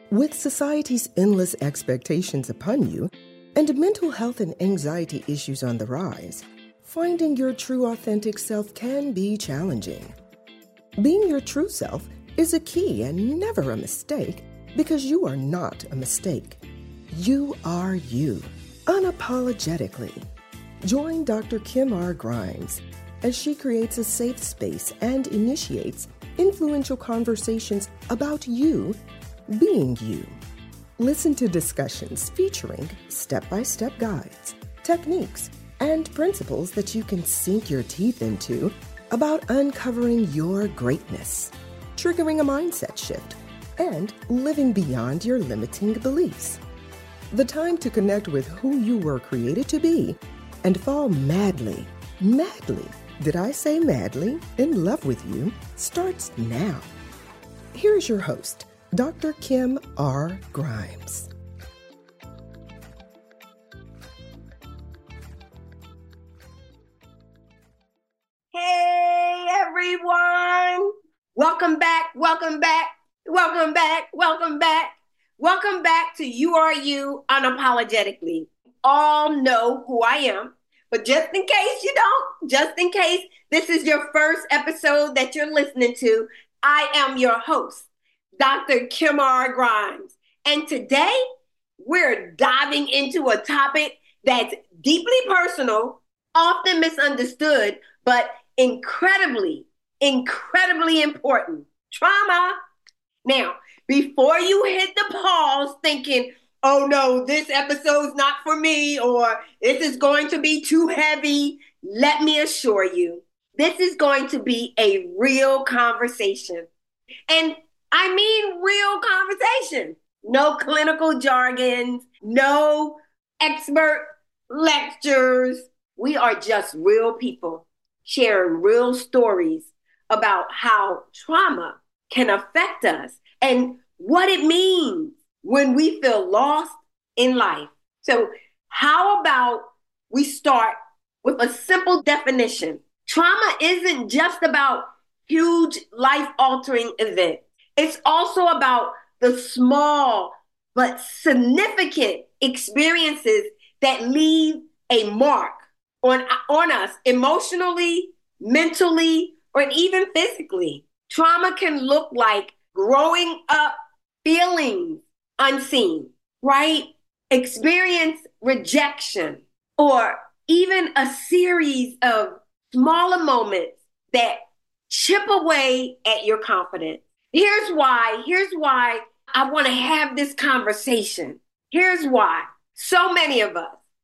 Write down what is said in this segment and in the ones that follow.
With society's endless expectations upon you and mental health and anxiety issues on the rise, finding your true authentic self can be challenging. Being your true self is a key and never a mistake because you are not a mistake. You are you, unapologetically. Join Dr. Kim R. Grimes as she creates a safe space and initiates influential conversations about you being you. Listen to discussions featuring step-by-step guides, techniques, and principles that you can sink your teeth into about uncovering your greatness, triggering a mindset shift, and living beyond your limiting beliefs. The time to connect with who you were created to be and fall madly, did I say madly, in love with you starts now. Here's your host, Dr. Kim R. Grimes. Hey, everyone. Welcome back. Welcome back to You Are You Unapologetically. All know who I am, but just in case you don't, just in case this is your first episode that you're listening to, I am your host, Dr. Kim R. Grimes. And today, we're diving into a topic that's deeply personal, often misunderstood, but incredibly important. Trauma. Now, before you hit the pause thinking, oh no, this episode's not for me, or this is going to be too heavy, let me assure you, this is going to be a real conversation. And I mean real conversation. No clinical jargon, no expert lectures. We are just real people sharing real stories about how trauma can affect us and what it means when we feel lost in life. So how about we start with a simple definition? Trauma isn't just about huge life-altering events. It's also about the small but significant experiences that leave a mark on us emotionally, mentally, or even physically. Trauma can look like growing up feeling unseen, right? Experience rejection, or even a series of smaller moments that chip away at your confidence. Here's why I want to have this conversation. Here's why. So many of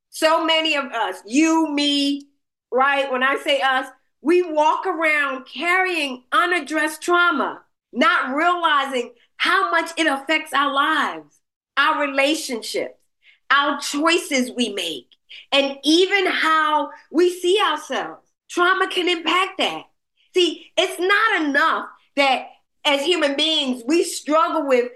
us, you, me, right? When I say us, we walk around carrying unaddressed trauma, not realizing how much it affects our lives, our relationships, our choices we make, and even how we see ourselves. Trauma can impact that. See, it's not enough that as human beings, we struggle with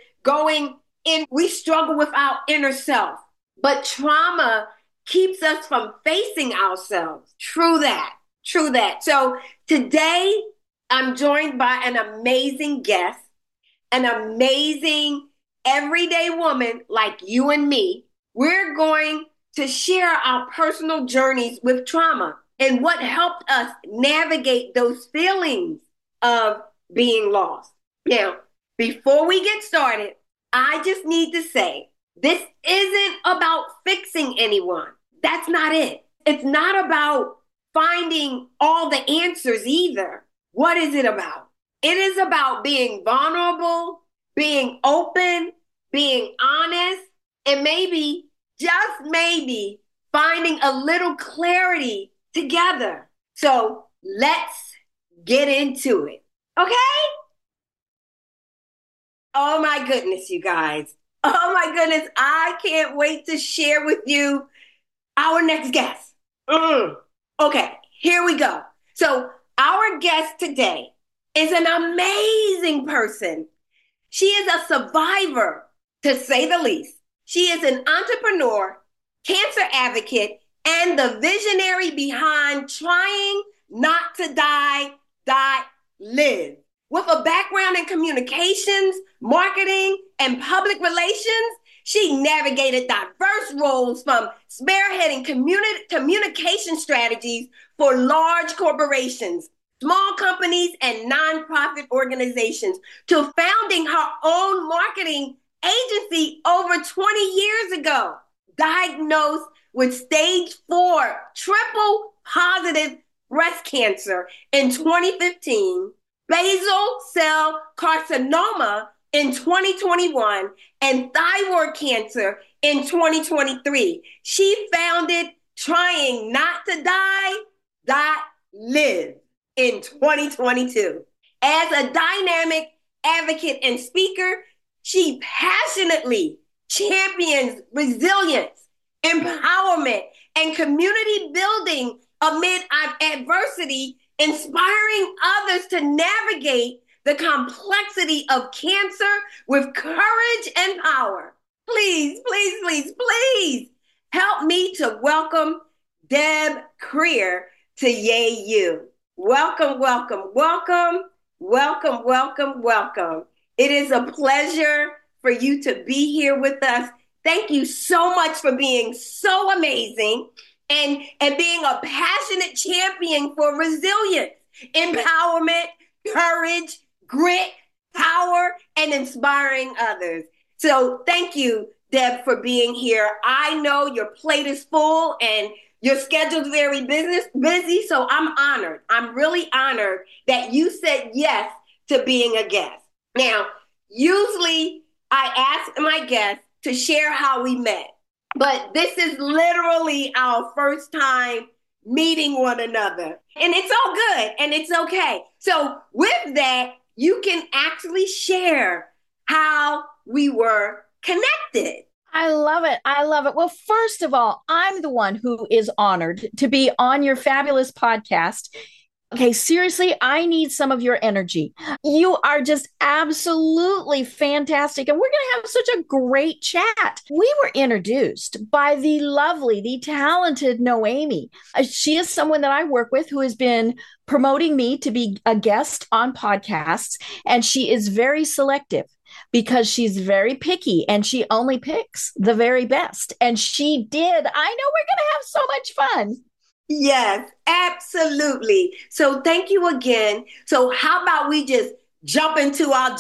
our inner self. But trauma keeps us from facing ourselves. True that. So today, I'm joined by an amazing guest, an amazing everyday woman like you and me. We're going to share our personal journeys with trauma and what helped us navigate those feelings of being lost. Now, before we get started, I just need to say, this isn't about fixing anyone. That's not it. It's not about finding all the answers either. What is it about? It is about being vulnerable, being open, being honest, and maybe, just maybe, finding a little clarity together. So let's get into it. Okay? Oh my goodness, you guys. Oh my goodness. I can't wait to share with you our next guest. Okay, here we go. So our guest today is an amazing person. She is a survivor, to say the least. She is an entrepreneur, cancer advocate, and the visionary behind Trying Not to Die, Live. With a background in communications, marketing, and public relations, she navigated diverse roles from spearheading communication strategies for large corporations, small companies, and nonprofit organizations to founding her own marketing agency over 20 years ago. Diagnosed with stage 4 triple positive breast cancer in 2015, basal cell carcinoma in 2021, and thyroid cancer in 2023. She founded Trying Not to Die.Live in 2022. As a dynamic advocate and speaker, she passionately champions resilience, empowerment, and community building amid adversity, inspiring others to navigate the complexity of cancer with courage and power. Please, please, please, please help me to welcome Deb Krier to Yay You. Welcome, welcome, welcome, welcome, welcome, welcome. It is a pleasure for you to be here with us. Thank you so much for being so amazing and being a passionate champion for resilience, empowerment, courage, grit, power, and inspiring others. So thank you, Deb, for being here. I know your plate is full and your schedule's very busy, so I'm honored. I'm really honored that you said yes to being a guest. Now, usually I ask my guests to share how we met, but this is literally our first time meeting one another. And it's all good and it's okay. So with that, you can actually share how we were connected. I love it. I love it. Well, first of all, I'm the one who is honored to be on your fabulous podcast. Okay, seriously, I need some of your energy. You are just absolutely fantastic. And we're going to have such a great chat. We were introduced by the lovely, the talented Noemi. She is someone that I work with who has been promoting me to be a guest on podcasts. And she is very selective, because she's very picky and she only picks the very best. And she did. I know we're going to have so much fun. Yes, absolutely. So thank you again. So how about we just jump into our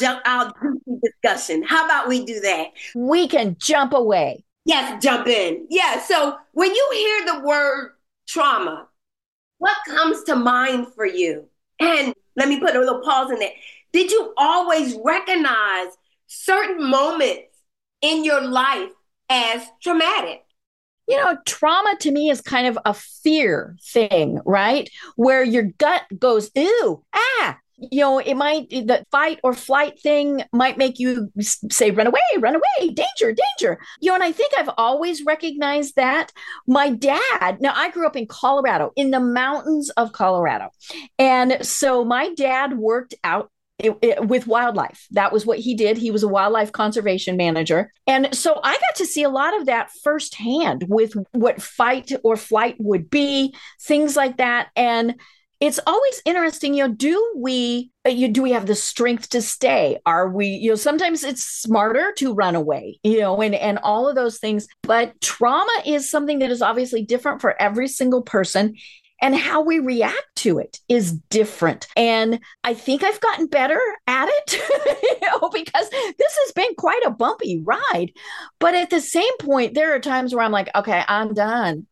discussion? How about we do that? We can jump away. Yes, jump in. Yeah. So when you hear the word trauma, what comes to mind for you? And let me put a little pause in there. Did you always recognize certain moments in your life as traumatic? You know, trauma to me is kind of a fear thing, right? Where your gut goes, ew, you know, it might, the fight or flight thing might make you say, run away, danger, danger. You know, and I think I've always recognized that. My dad, now I grew up in Colorado, in the mountains of Colorado. And so my dad worked out with wildlife. That was what he did. He was a wildlife conservation manager. And so I got to see a lot of that firsthand with what fight or flight would be, things like that. And it's always interesting, you know, do we have the strength to stay? Are we, you know, sometimes it's smarter to run away, you know, and all of those things. But trauma is something that is obviously different for every single person. And how we react to it is different. And I think I've gotten better at it, you know, because this has been quite a bumpy ride. But at the same point, there are times where I'm like, okay, I'm done.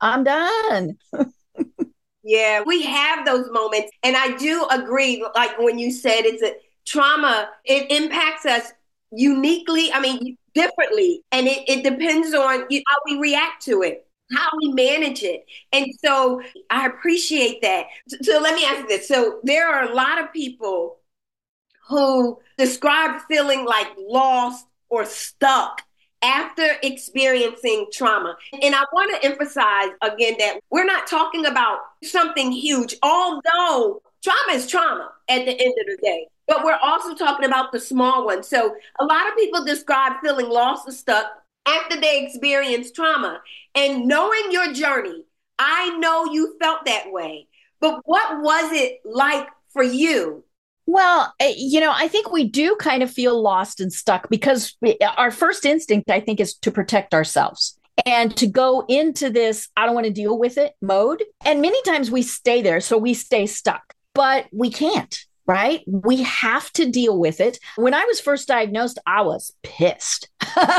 Yeah, we have those moments. And I do agree, like when you said it's a trauma, it impacts us uniquely, differently. And it depends on how we react to it, how we manage it. And so I appreciate that. So let me ask you this. So there are a lot of people who describe feeling like lost or stuck after experiencing trauma. And I want to emphasize again that we're not talking about something huge, although trauma is trauma at the end of the day. But we're also talking about the small ones. So a lot of people describe feeling lost or stuck after they experience trauma. And knowing your journey, I know you felt that way. But what was it like for you Well, I think we do kind of feel lost and stuck because our first instinct, I think, is to protect ourselves and to go into this, I don't want to deal with it mode. And many times we stay there. So we stay stuck, but we can't. Right? We have to deal with it. When I was first diagnosed, I was pissed.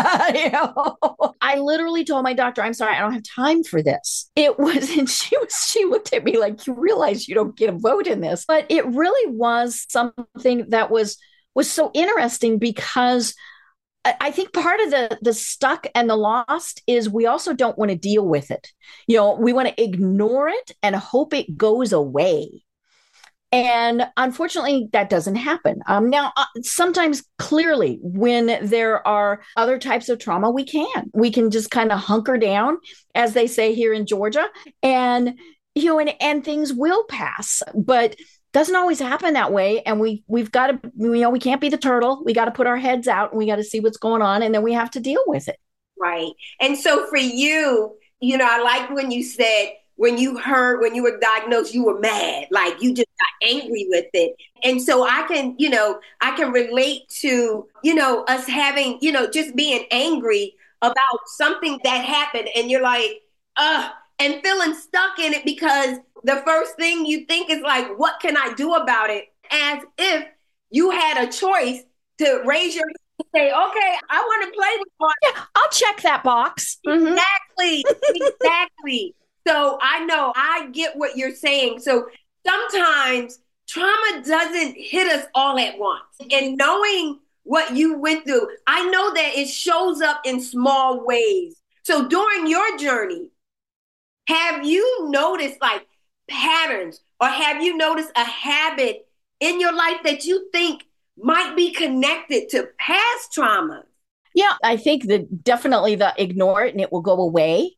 I literally told my doctor, I'm sorry, I don't have time for this. It was, and she looked at me like, you realize you don't get a vote in this. But it really was something that was so interesting because I think part of the stuck and the lost is we also don't want to deal with it. We want to ignore it and hope it goes away. And unfortunately, that doesn't happen. Now, sometimes clearly, when there are other types of trauma, we can just kind of hunker down, as they say here in Georgia, and and things will pass. But doesn't always happen that way. And we've got to, we can't be the turtle. We got to put our heads out and we got to see what's going on, and then we have to deal with it. Right. And so for you, I like when you said, when you were diagnosed, you were mad, like you just got angry with it. And so I can relate to, us having, just being angry about something that happened. And you're like, and feeling stuck in it because the first thing you think is like, what can I do about it? As if you had a choice to raise your hand and say, okay, I want to play with one. Yeah, I'll check that box. Exactly. Exactly. So I know I get what you're saying. So sometimes trauma doesn't hit us all at once. And knowing what you went through, I know that it shows up in small ways. So during your journey, have you noticed like patterns, or have you noticed a habit in your life that you think might be connected to past trauma? Yeah, I think that definitely the ignore it and it will go away,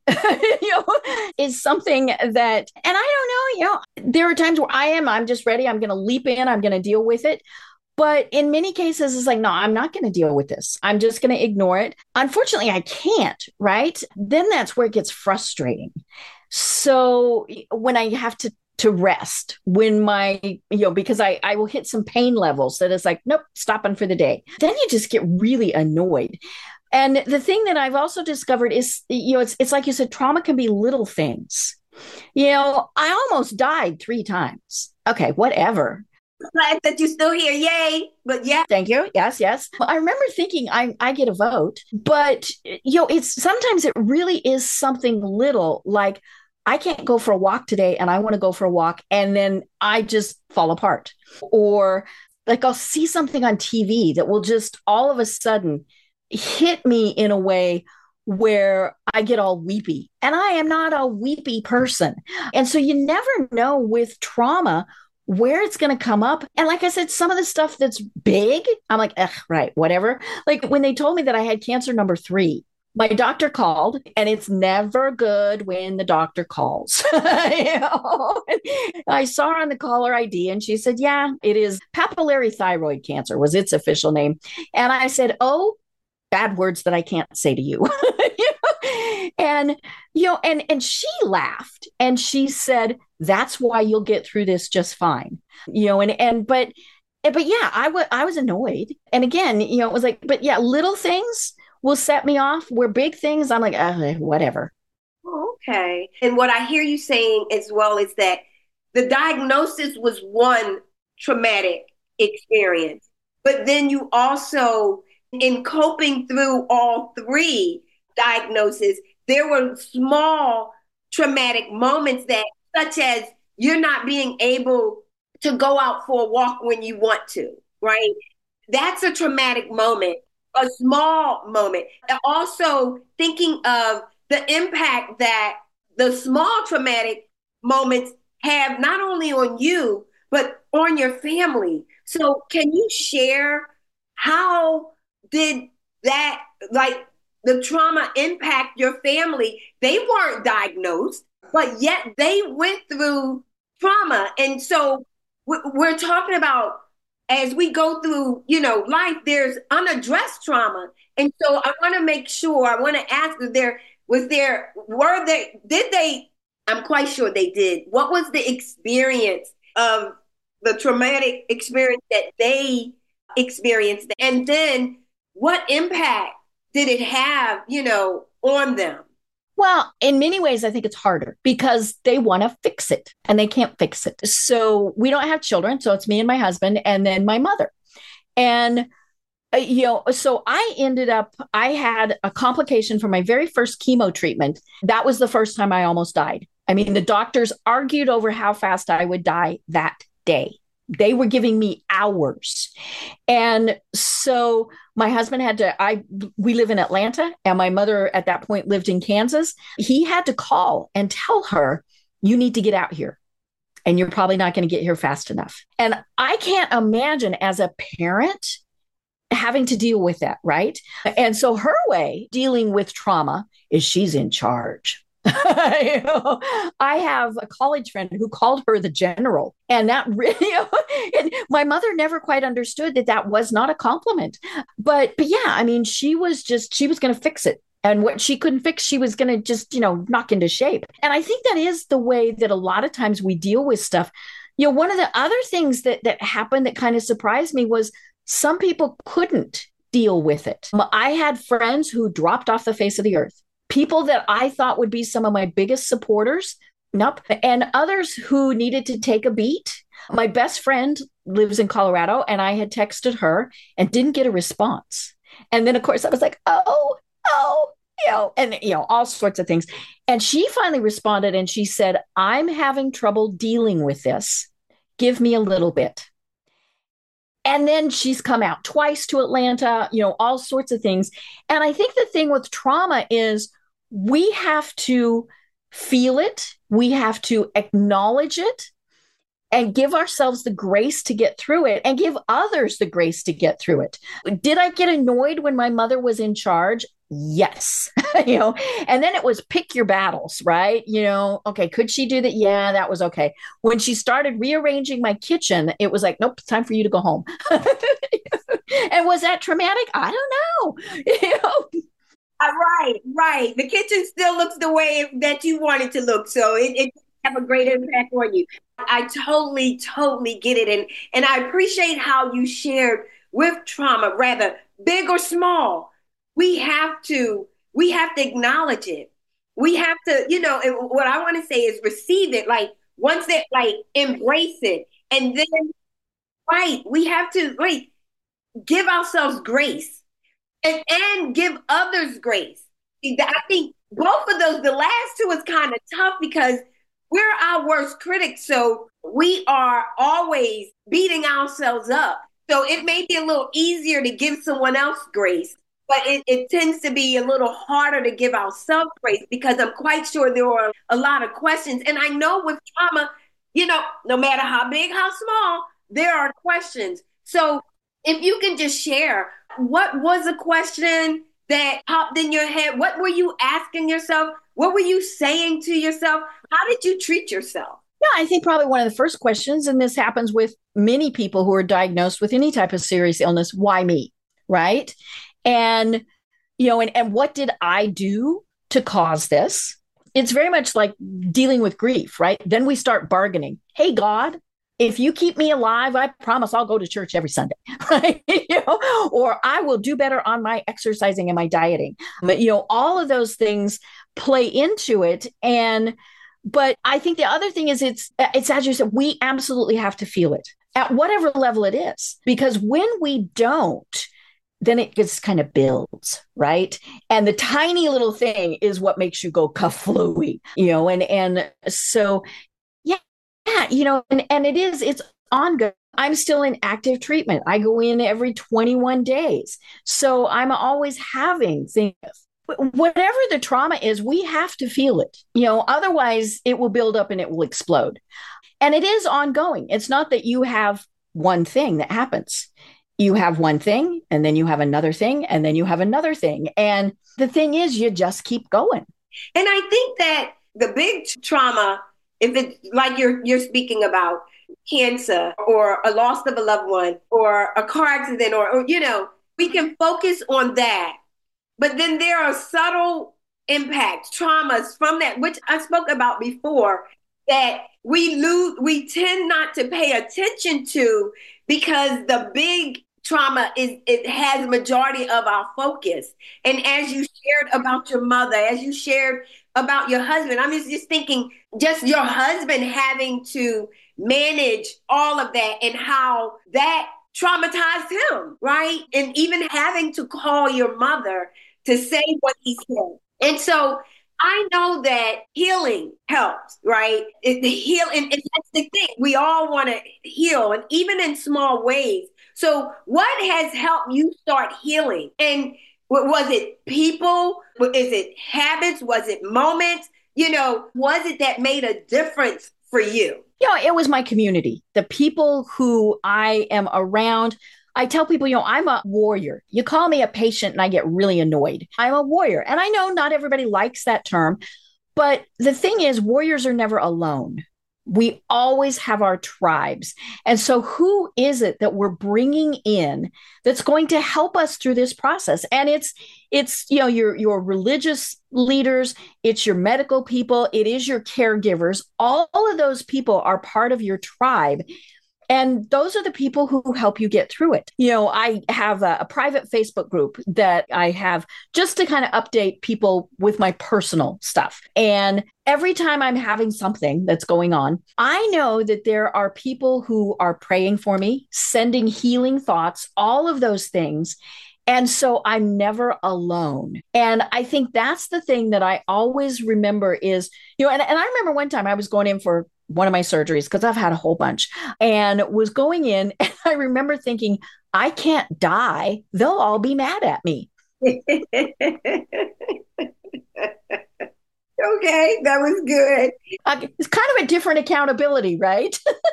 is something that, and I don't know, there are times where I'm just ready. I'm going to leap in. I'm going to deal with it. But in many cases, it's like, no, I'm not going to deal with this. I'm just going to ignore it. Unfortunately, I can't, right? Then that's where it gets frustrating. So when I have to rest, when because I will hit some pain levels that is like, nope, stopping for the day. Then you just get really annoyed. And the thing that I've also discovered is, it's like you said, trauma can be little things. I almost died 3 times. Okay, whatever. Glad that you're still here. Yay. But yeah. Thank you. Yes. Well, I remember thinking I get a vote, but it's sometimes it really is something little, like I can't go for a walk today and I want to go for a walk, and then I just fall apart. Or like I'll see something on TV that will just all of a sudden hit me in a way where I get all weepy, and I am not a weepy person. And so you never know with trauma where it's going to come up. And like I said, some of the stuff that's big, I'm like, right, whatever. Like when they told me that I had cancer number 3, my doctor called, and it's never good when the doctor calls. I saw her on the caller ID and she said, yeah, it is papillary thyroid cancer was its official name. And I said, oh, bad words that I can't say to you. And she laughed and she said, that's why you'll get through this just fine. But yeah, I was annoyed. And again, it was like, but yeah, little things will set me off, where big things, I'm like, whatever. Okay. And what I hear you saying as well is that the diagnosis was one traumatic experience, but then you also, in coping through all 3 diagnoses, there were small traumatic moments that, such as you're not being able to go out for a walk when you want to, right? That's a traumatic moment. A small moment. And also thinking of the impact that the small traumatic moments have not only on you, but on your family. So can you share, how did that, like the trauma, impact your family? They weren't diagnosed, but yet they went through trauma. And so we're talking about, as we go through, life, there's unaddressed trauma. And so I want to make sure, I want to ask, I'm quite sure they did. What was the experience of the traumatic experience that they experienced. And then what impact did it have, on them? Well, in many ways, I think it's harder because they want to fix it and they can't fix it. So we don't have children. So it's me and my husband and then my mother. And, so I had a complication from my very first chemo treatment. That was the first time I almost died. I mean, the doctors argued over how fast I would die that day. They were giving me hours. And so my husband we live in Atlanta and my mother at that point lived in Kansas. He had to call and tell her, you need to get out here and you're probably not going to get here fast enough. And I can't imagine as a parent having to deal with that, right? And so her way dealing with trauma is she's in charge. I have a college friend who called her the general, and that really, and my mother never quite understood that was not a compliment. But yeah, I mean, she was going to fix it. And what she couldn't fix, she was going to just, knock into shape. And I think that is the way that a lot of times we deal with stuff. One of the other things that happened that kind of surprised me was some people couldn't deal with it. I had friends who dropped off the face of the earth. People that I thought would be some of my biggest supporters, nope. And others who needed to take a beat. My best friend lives in Colorado, and I had texted her and didn't get a response. And then, of course, I was like, and all sorts of things. And she finally responded and she said, I'm having trouble dealing with this. Give me a little bit. And then she's come out twice to Atlanta, all sorts of things. And I think the thing with trauma is we have to feel it. We have to acknowledge it and give ourselves the grace to get through it and give others the grace to get through it. Did I get annoyed when my mother was in charge? Yes. And then it was pick your battles, right? Okay, could she do that? Yeah, that was okay. When she started rearranging my kitchen, it was like, nope, it's time for you to go home. And was that traumatic? I don't know. Right. The kitchen still looks the way that you want it to look. So it have a great impact on you. I totally get it. And I appreciate how you shared with trauma, rather big or small. We have to acknowledge it. We have to, what I want to say is receive it. Like once that, embrace it. And then, we have to give ourselves grace and give others grace. I think both of those, the last two is kind of tough because we're our worst critics. So we are always beating ourselves up. So it may be a little easier to give someone else grace, but it tends to be a little harder to give ourselves grace because I'm quite sure there are a lot of questions. And I know with trauma, no matter how big, how small, there are questions. So if you can just share, what was a question that popped in your head? What were you asking yourself? What were you saying to yourself? How did you treat yourself? Yeah, I think probably one of the first questions, and this happens with many people who are diagnosed with any type of serious illness, why me? Right? And, and what did I do to cause this? It's very much like dealing with grief, right? Then we start bargaining. Hey, God, if you keep me alive, I promise I'll go to church every Sunday, right? Or I will do better on my exercising and my dieting. But, all of those things play into it. But I think the other thing is it's as you said, we absolutely have to feel it at whatever level it is, because when we don't, then it just kind of builds, right? And the tiny little thing is what makes you go kaflooey, and so, yeah, and it's ongoing. I'm still in active treatment. I go in every 21 days. So I'm always having things. Whatever the trauma is, we have to feel it, otherwise it will build up and it will explode. And it is ongoing. It's not that you have one thing that happens. You have one thing, and then you have another thing, and then you have another thing. And the thing is, you just keep going. And I think that the big trauma, if it's like you're speaking about cancer or a loss of a loved one or a car accident or we can focus on that. But then there are subtle impacts, traumas from that, which I spoke about before. that we tend not to pay attention to because the big trauma it has majority of our focus. And as you shared about your mother, as you shared about your husband, I'm just thinking just your husband having to manage all of that and how that traumatized him, right? And even having to call your mother to say what he said. And so I know that healing helps, right? The heal, and that's the thing. We all want to heal, and even in small ways. So, what has helped you start healing? And was it people? Is it habits? Was it moments? Was it that made a difference for you? It was my community, the people who I am around. I tell people, I'm a warrior. You call me a patient and I get really annoyed. I'm a warrior. And I know not everybody likes that term, but the thing is, warriors are never alone. We always have our tribes. And so who is it that we're bringing in that's going to help us through this process? And it's your religious leaders, it's your medical people, it is your caregivers. All of those people are part of your tribe. And those are the people who help you get through it. I have a private Facebook group that I have just to kind of update people with my personal stuff. And every time I'm having something that's going on, I know that there are people who are praying for me, sending healing thoughts, all of those things. And so I'm never alone. And I think that's the thing that I always remember is, and I remember one time I was going in for one of my surgeries because I've had a whole bunch and was going in. And I remember thinking, I can't die. They'll all be mad at me. Okay, that was good. It's kind of a different accountability, right?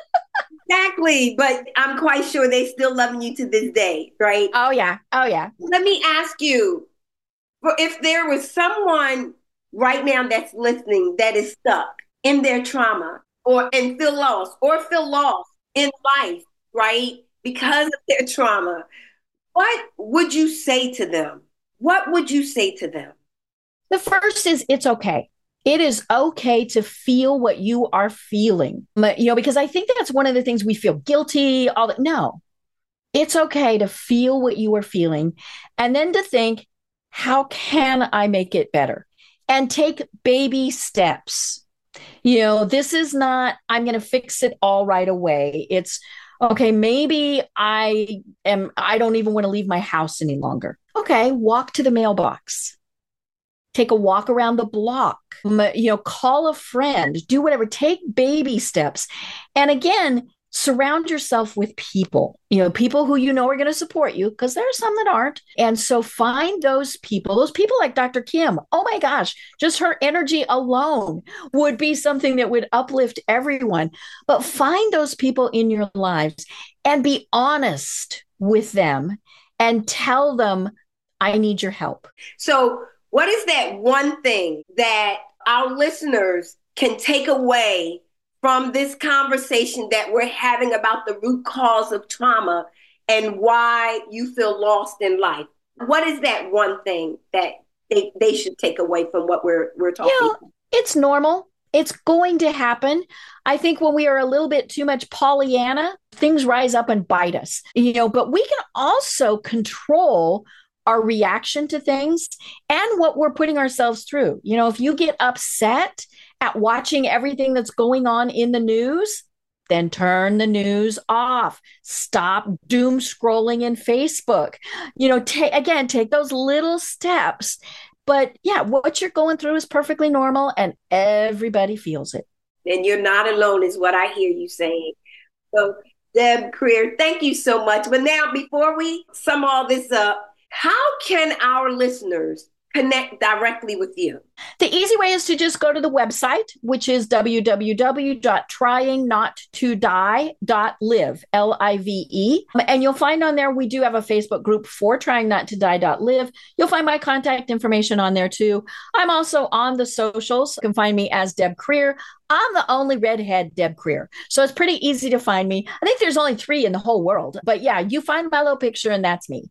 Exactly. But I'm quite sure they still loving you to this day, right? Oh, yeah. Oh, yeah. Let me ask you, if there was someone right now that's listening that is stuck in their trauma and feel lost in life, right? Because of their trauma, what would you say to them? What would you say to them? The first is it's okay. It is okay to feel what you are feeling, because I think that's one of the things we feel guilty. No, it's okay to feel what you are feeling and then to think, how can I make it better? And take baby steps. This is not, I'm going to fix it all right away. It's okay. Maybe I don't even want to leave my house any longer. Okay. Walk to the mailbox, take a walk around the block, call a friend, do whatever, take baby steps. And again, surround yourself with people, people who are going to support you, because there are some that aren't. And so find those people like Dr. Kim. Oh my gosh, just her energy alone would be something that would uplift everyone. But find those people in your lives and be honest with them and tell them, I need your help. So what is that one thing that our listeners can take away from this conversation that we're having about the root cause of trauma and why you feel lost in life? What is that one thing that they should take away from what we're talking about? It's normal. It's going to happen. I think when we are a little bit too much Pollyanna, things rise up and bite us, but we can also control our reaction to things and what we're putting ourselves through. If you get upset at watching everything that's going on in the news, then turn the news off. Stop doom scrolling in Facebook. Take those little steps. But yeah, what you're going through is perfectly normal and everybody feels it. And you're not alone is what I hear you saying. So Deb Krier, thank you so much. But now, before we sum all this up, how can our listeners connect directly with you? The easy way is to just go to the website, which is www.tryingnottoDie.live, Live. And you'll find on there, we do have a Facebook group for Trying Not to Die.live. You'll find my contact information on there too. I'm also on the socials. You can find me as Deb Krier. I'm the only redhead Deb Krier. So it's pretty easy to find me. I think there's only 3 in the whole world. But yeah, you find my little picture and that's me.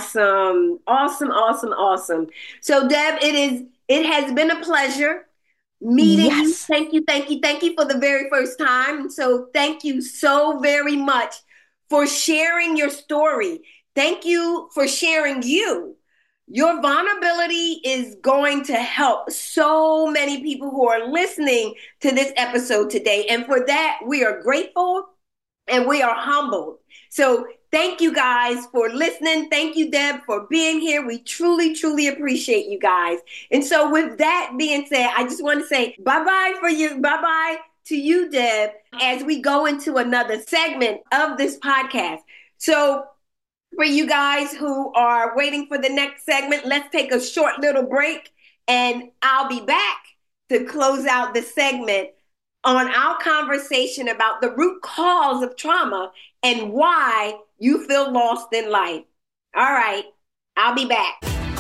Awesome. So Deb, it has been a pleasure. meeting you. Yes. Thank you, thank you, thank you for the very first time. So thank you so very much for sharing your story. Thank you for sharing you. Your vulnerability is going to help so many people who are listening to this episode today. And for that, we are grateful and we are humbled. So thank you guys for listening. Thank you, Deb, for being here. We truly, truly appreciate you guys. And so with that being said, I just want to say bye-bye for you. Bye-bye to you, Deb, as we go into another segment of this podcast. So for you guys who are waiting for the next segment, let's take a short little break and I'll be back to close out the segment on our conversation about the root cause of trauma and why you feel lost in life. All right, I'll be back.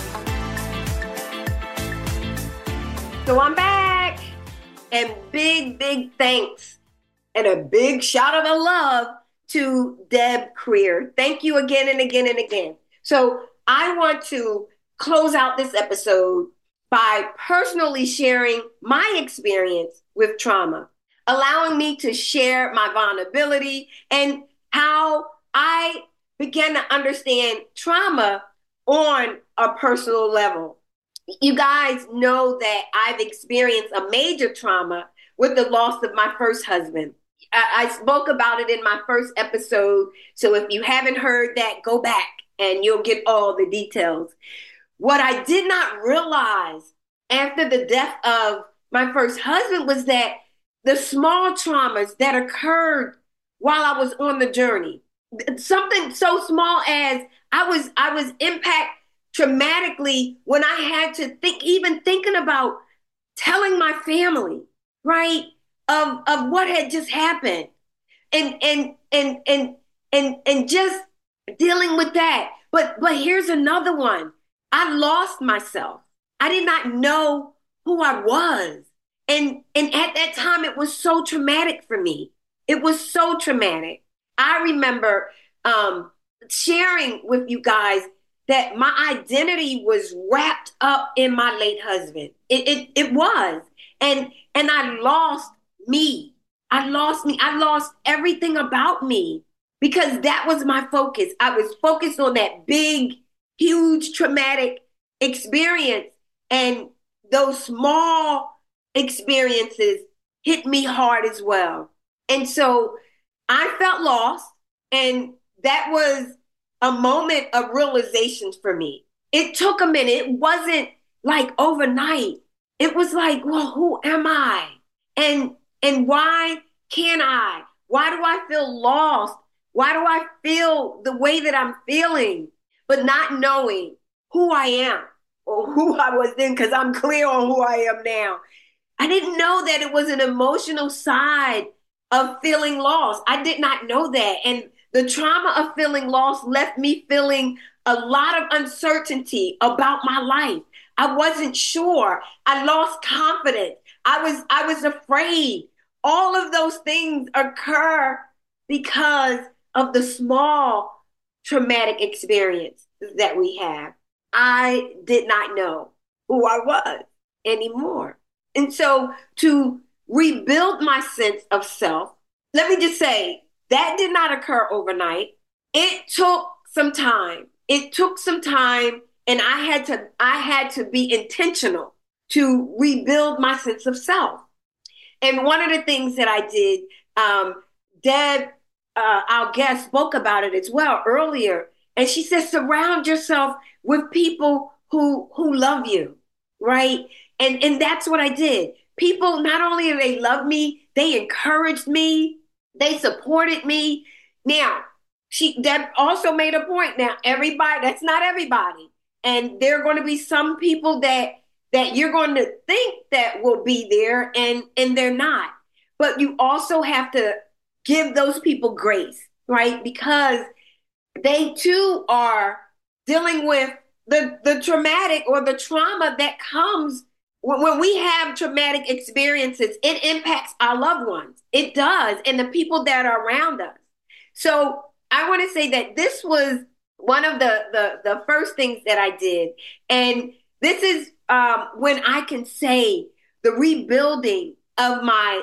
So I'm back, and big thanks and a big shout of love to Deb Krier. Thank you again and again and again. So I want to close out this episode by personally sharing my experience with trauma, allowing me to share my vulnerability and how I began to understand trauma on a personal level. You guys know that I've experienced a major trauma with the loss of my first husband. I spoke about it in my first episode. So if you haven't heard that, go back and you'll get all the details. What I did not realize after the death of my first husband was that the small traumas that occurred while I was on the journey, something so small as I was impacted traumatically when I had to even thinking about telling my family, right? Of what had just happened and just dealing with that. But here's another one. I lost myself. I did not know who I was. And at that time, it was so traumatic for me. It was so traumatic. I remember sharing with you guys that my identity was wrapped up in my late husband. It was. And I lost me. I lost me. I lost everything about me because that was my focus. I was focused on that big, huge, traumatic experience. And those small experiences hit me hard as well. And so I felt lost. And that was a moment of realization for me. It took a minute. It wasn't like overnight. It was like, well, who am I? And why can't I? Why do I feel lost? Why do I feel the way that I'm feeling, but not knowing who I am or who I was then, because I'm clear on who I am now. I didn't know that it was an emotional side of feeling lost. I did not know that. And the trauma of feeling lost left me feeling a lot of uncertainty about my life. I wasn't sure. I lost confidence. I was afraid. All of those things occur because of the small traumatic experience that we have. I did not know who I was anymore. And so to rebuild my sense of self, let me just say that did not occur overnight. It took some time. It took some time, and I had to be intentional to rebuild my sense of self. And one of the things that I did, Deb, our guest, spoke about it as well earlier. And she said, surround yourself with people who love you, right? And that's what I did. People, not only did they love me, they encouraged me, they supported me. Now, Deb also made a point. Now, everybody, that's not everybody. And there are going to be some people that you're going to think that will be there and they're not. But you also have to give those people grace, right? Because they too are dealing with the traumatic or the trauma that comes when we have traumatic experiences. It impacts our loved ones. It does. And the people that are around us. So I want to say that this was one of the first things that I did. And this is when I can say the rebuilding of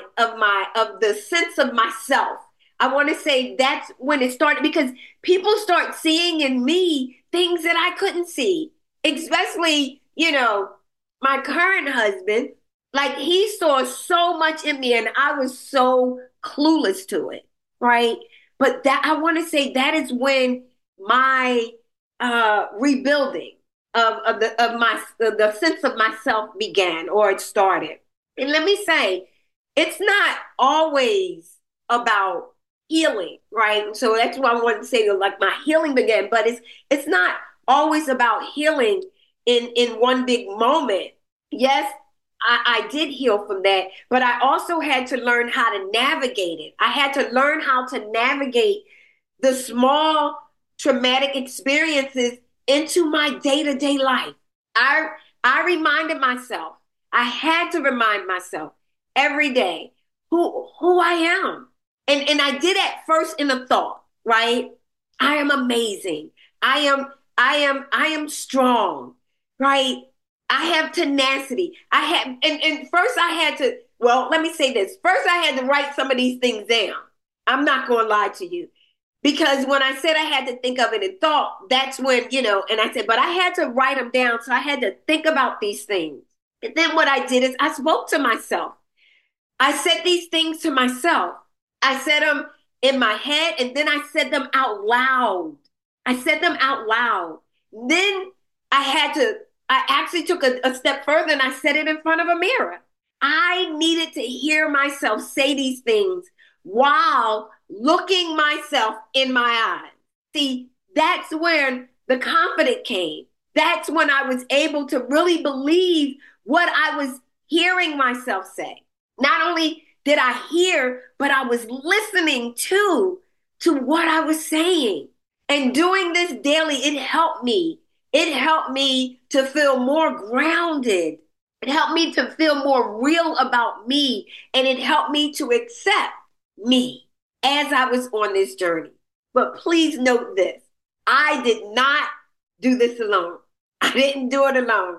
the sense of myself. I want to say that's when it started, because people start seeing in me things that I couldn't see, especially, my current husband. Like, he saw so much in me and I was so clueless to it, right? But that, I want to say, that is when my rebuilding of the sense of myself began, or it started. And let me say, it's not always about healing, right? So that's why I wanted to say, like, my healing began, but it's not always about healing in one big moment. Yes, I did heal from that, but I also had to learn how to navigate it. I had to learn how to navigate the small traumatic experiences into my day-to-day life. I reminded myself, I had to remind myself every day who I am. And I did at first in a thought, right? I am amazing. I am strong, right? I have tenacity. And first I had to, well, let me say this. First I had to write some of these things down. I'm not going to lie to you. Because when I said I had to think of it in thought, that's when, and I said, but I had to write them down. So I had to think about these things. And then what I did is I spoke to myself. I said these things to myself. I said them in my head, and then I said them out loud. I said them out loud. Then I actually took a step further and I said it in front of a mirror. I needed to hear myself say these things while looking myself in my eyes. See, that's when the confidence came. That's when I was able to really believe what I was hearing myself say. Not only did I hear, but I was listening to what I was saying. And doing this daily, it helped me. It helped me to feel more grounded. It helped me to feel more real about me. And it helped me to accept me as I was on this journey. But please note this. I did not do this alone. I didn't do it alone.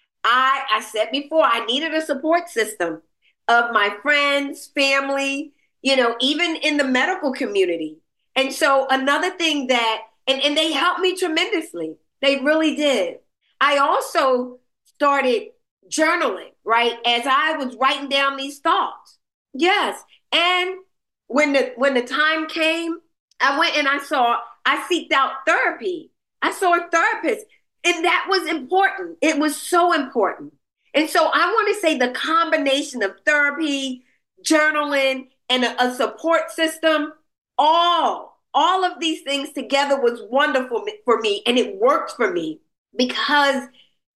I said before, I needed a support system of my friends, family, even in the medical community. And so another thing that, and they helped me tremendously. They really did. I also started journaling, right? As I was writing down these thoughts. Yes. And when the time came, I went and I seeked out therapy. I saw a therapist, and that was important. It was so important. And so I want to say the combination of therapy, journaling, and a support system, all of these things together was wonderful for me. And it worked for me because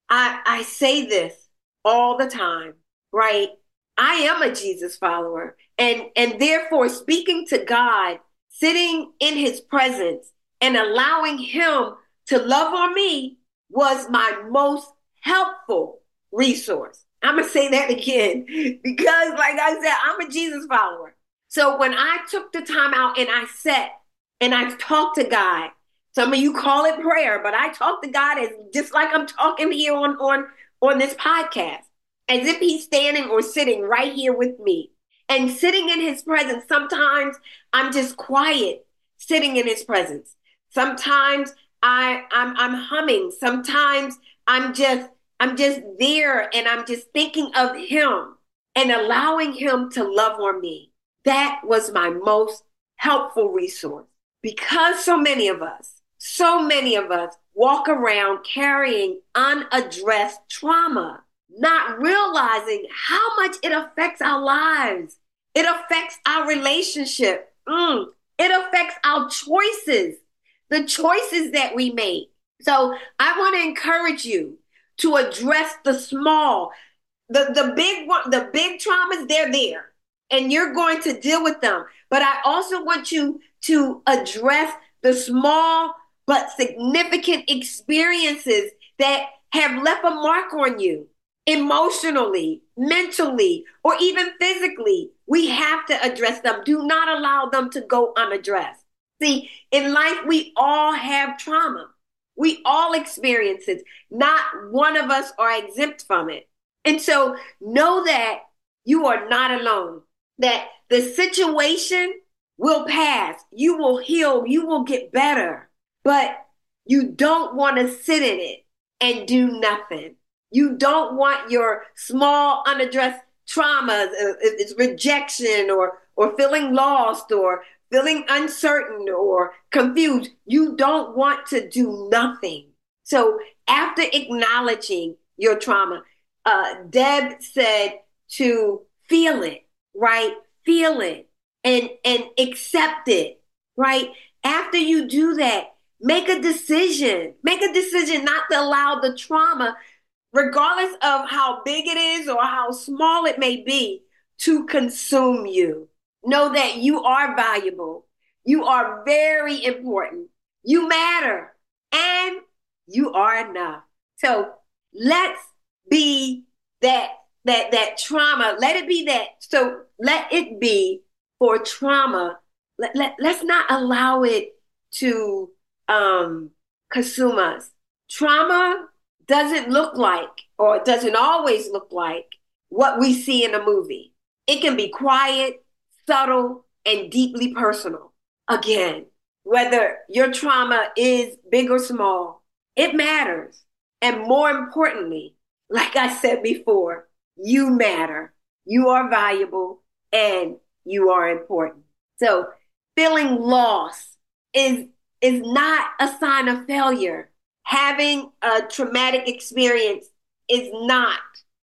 I say this all the time, right? I am a Jesus follower. And therefore, speaking to God, sitting in his presence and allowing him to love on me was my most helpful resource. I'm going to say that again, because like I said, I'm a Jesus follower. So when I took the time out and I sat and I talked to God, some of you call it prayer, but I talk to God as just like I'm talking here on this podcast, as if he's standing or sitting right here with me. And sitting in his presence, sometimes I'm just quiet, sitting in his presence. Sometimes I'm humming. Sometimes I'm just there and I'm just thinking of him and allowing him to love on me. That was my most helpful resource, because so many of us walk around carrying unaddressed trauma, not realizing how much it affects our lives. It affects our relationship. It affects our choices, the choices that we make. So I want to encourage you to address the small, the big one, the big traumas, they're there, and you're going to deal with them. But I also want you to address the small but significant experiences that have left a mark on you. Emotionally, mentally, or even physically, we have to address them. Do not allow them to go unaddressed. See, in life, we all have trauma. We all experience it. Not one of us are exempt from it. And so know that you are not alone, that the situation will pass. You will heal. You will get better, but you don't want to sit in it and do nothing. You don't want your small unaddressed traumas, it's rejection or feeling lost or feeling uncertain or confused. You don't want to do nothing. So after acknowledging your trauma, Deb said to feel it, right? Feel it and accept it, right? After you do that, make a decision. Make a decision not to allow the trauma, regardless of how big it is or how small it may be, to consume you. Know that you are valuable. You are very important. You matter and you are enough. So let's be that trauma. Let it be that. So let it be for trauma. Let's not allow it to consume us. Trauma doesn't look like, or doesn't always look like, what we see in a movie. It can be quiet, subtle, and deeply personal. Again, whether your trauma is big or small, it matters. And more importantly, like I said before, you matter. You are valuable and you are important. So feeling lost is not a sign of failure. Having a traumatic experience is not.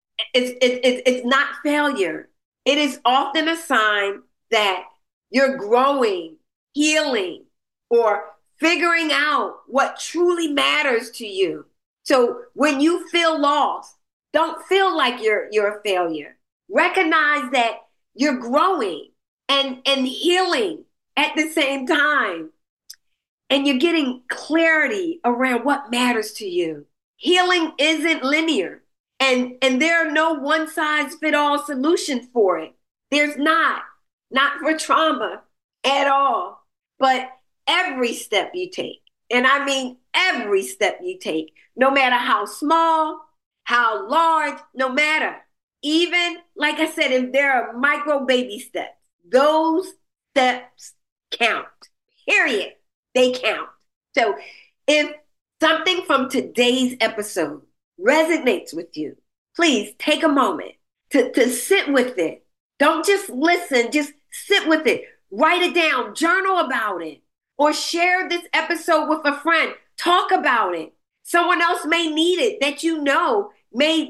It's not failure. It is often a sign that you're growing, healing, or figuring out what truly matters to you. So when you feel lost, don't feel like you're a failure. Recognize that you're growing and healing at the same time. And you're getting clarity around what matters to you. Healing isn't linear. And there are no one-size-fits-all solutions for it. There's not for trauma at all. But every step you take, and I mean every step you take, no matter how small, how large, no matter, even, like I said, if there are micro baby steps, those steps count, period. They count. So if something from today's episode resonates with you, please take a moment to sit with it. Don't just listen, just sit with it. Write it down, journal about it, or share this episode with a friend. Talk about it. Someone else may need it that you know may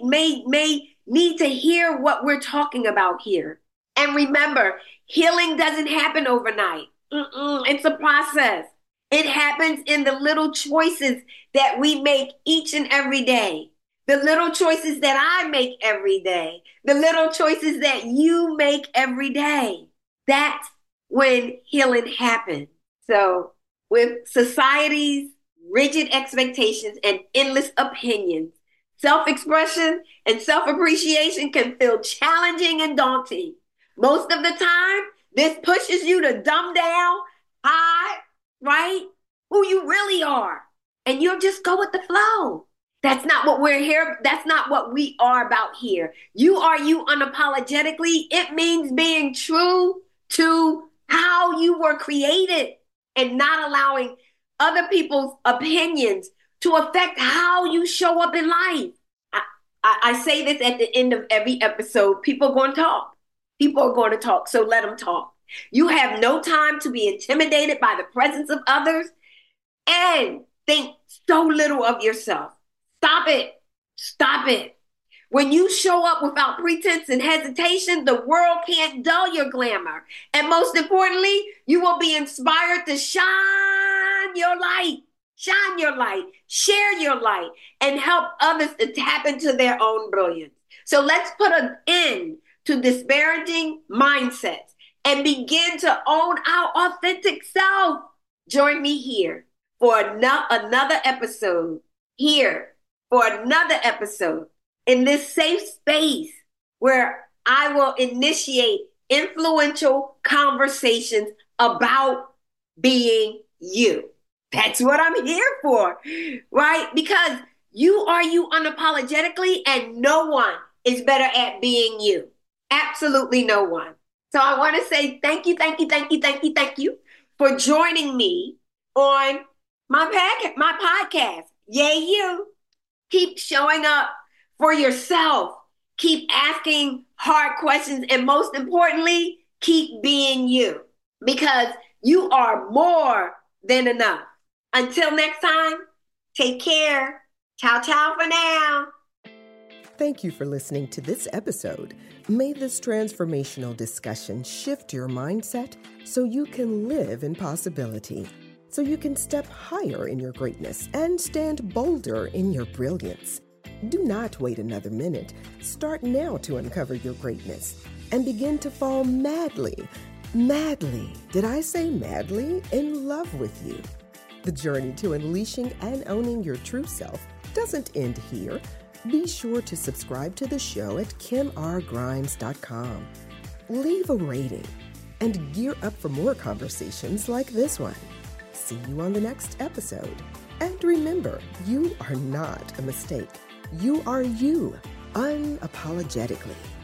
need to hear what we're talking about here. And remember, healing doesn't happen overnight. It's a process. It happens in the little choices that we make each and every day. The little choices that I make every day. The little choices that you make every day. That's when healing happens. So with society's rigid expectations and endless opinions, self-expression and self-appreciation can feel challenging and daunting. Most of the time, this pushes you to dumb down, hide, right? Who you really are. And you'll just go with the flow. That's not what we're here. That's not what we are about here. You are you unapologetically. It means being true to how you were created and not allowing other people's opinions to affect how you show up in life. I say this at the end of every episode. People are going to talk. People are going to talk. So let them talk. You have no time to be intimidated by the presence of others and think so little of yourself. Stop it. Stop it. When you show up without pretense and hesitation, the world can't dull your glamour. And most importantly, you will be inspired to shine your light. Shine your light, share your light, and help others to tap into their own brilliance. So let's put an end to disparaging mindsets and begin to own our authentic self. Join me here for another episode, in this safe space where I will initiate influential conversations about being you. That's what I'm here for, right? Because you are you unapologetically, and no one is better at being you. Absolutely no one. So I want to say thank you for joining me on my podcast. Yay, you. Keep showing up for yourself. Keep asking hard questions. And most importantly, keep being you, because you are more than enough. Until next time, take care. Ciao, ciao for now. Thank you for listening to this episode. May this transformational discussion shift your mindset so you can live in possibility, so you can step higher in your greatness and stand bolder in your brilliance. Do not wait another minute. Start now to uncover your greatness and begin to fall madly, did I say madly, in love with you. The journey to unleashing and owning your true self doesn't end here. Be sure to subscribe to the show at KimRGrimes.com. Leave a rating and gear up for more conversations like this one. See you on the next episode. And remember, you are not a mistake. You are you, unapologetically.